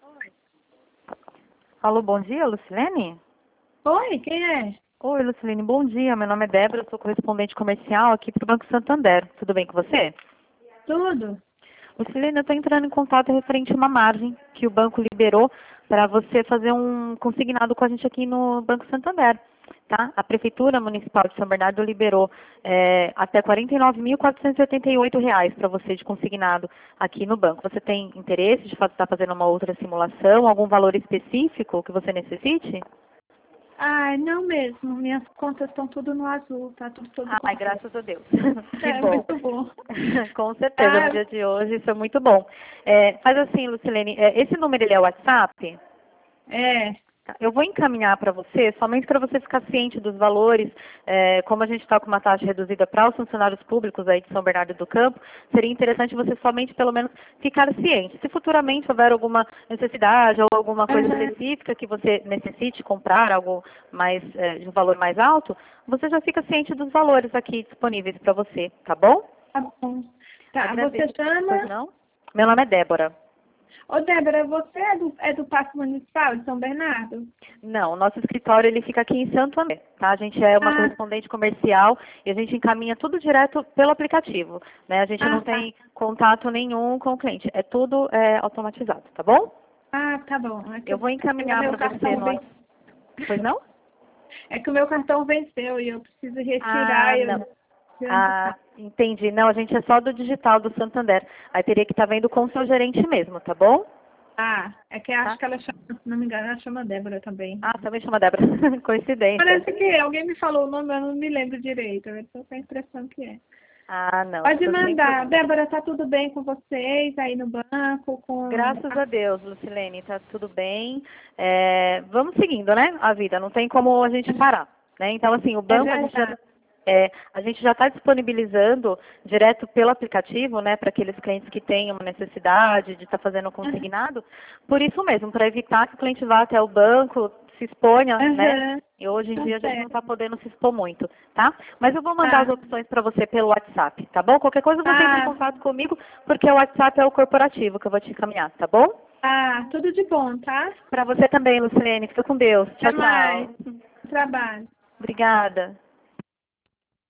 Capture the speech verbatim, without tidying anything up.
Alô, bom dia, Lucilene? Oi, quem é? Oi, Lucilene, bom dia. Meu nome é Débora, eu sou correspondente comercial aqui para o Banco Santander. Tudo bem com você? Tudo? Lucilene, eu estou entrando em contato referente a uma margem que o banco liberou para você fazer um consignado com a gente aqui no Banco Santander. Tá? A Prefeitura Municipal de São Bernardo liberou é, até quarenta e nove mil, quatrocentos e oitenta e oito reais para você de consignado aqui no banco. Você tem interesse de estar fazendo uma outra simulação, algum valor específico que você necessite? Ai, não mesmo. Minhas contas estão tudo no azul, tá tudo sob Ai, controle. graças a Deus. Que É bom. muito bom. Com certeza, no Ah, dia de hoje, isso é muito bom. É, faz assim, Lucilene, é, esse número ele é o WhatsApp? é. Tá, eu vou encaminhar para você, somente para você ficar ciente dos valores, é, como a gente está com uma taxa reduzida para os funcionários públicos aí de São Bernardo do Campo, seria interessante você somente, pelo menos, ficar ciente. Se futuramente houver alguma necessidade ou alguma coisa Aham, específica que você necessite comprar, algo mais, é, de um valor mais alto, você já fica ciente dos valores aqui disponíveis para você, tá bom? tá bom. Tá, você Agradeço. Pois chama? não? Meu nome é Débora. Ô, Débora, você é do, é do Parque Municipal de São Bernardo? Não, nosso escritório ele fica aqui em Santo André, tá? A gente é uma Ah, correspondente comercial e a gente encaminha tudo direto pelo aplicativo, né? A gente ah, não tá. tem contato nenhum com o cliente, é tudo é, automatizado, tá bom? Ah, tá bom. É que, Eu vou é que o encaminhar meu para você cartão no ven- WhatsApp. Pois não? é que o meu cartão venceu e eu preciso retirar Ah, e não. eu tirando do Ah, carro. entendi. Não, a gente é só do digital do Santander. Aí teria que estar vendo com o seu gerente mesmo, tá bom? Ah, é que acho Tá? que ela chama, se não me engano, ela chama Débora também. Ah, também chama Débora. Coincidência. Parece que alguém me falou o nome, eu não me lembro direito. Eu tô com a impressão que é. Ah, não, Pode sem mandar. problema. Débora, tá tudo bem com vocês aí no banco? Com... Graças a Deus, Lucilene, tá tudo bem. É, vamos seguindo, né? A vida, não tem como a gente parar, né? Então, assim, o É banco a gente já verdade. é, a gente já está disponibilizando direto pelo aplicativo, né, para aqueles clientes que têm uma necessidade de estar fazendo o Aham. consignado. Por isso mesmo, para evitar que o cliente vá até o banco, se exponha, né? Aham. E hoje em Tá dia a gente não está certo. podendo se expor muito, tá? Mas eu vou mandar as Tá. opções para você pelo WhatsApp, tá bom? Qualquer coisa você entra em Tá. contato comigo, porque o WhatsApp é o corporativo que eu vou te encaminhar, tá bom? Tá. Tudo de bom, tá? Para você também, Lucilene. Fica com Deus. Até Tchau, tchau. mais. Trabalho. Obrigada.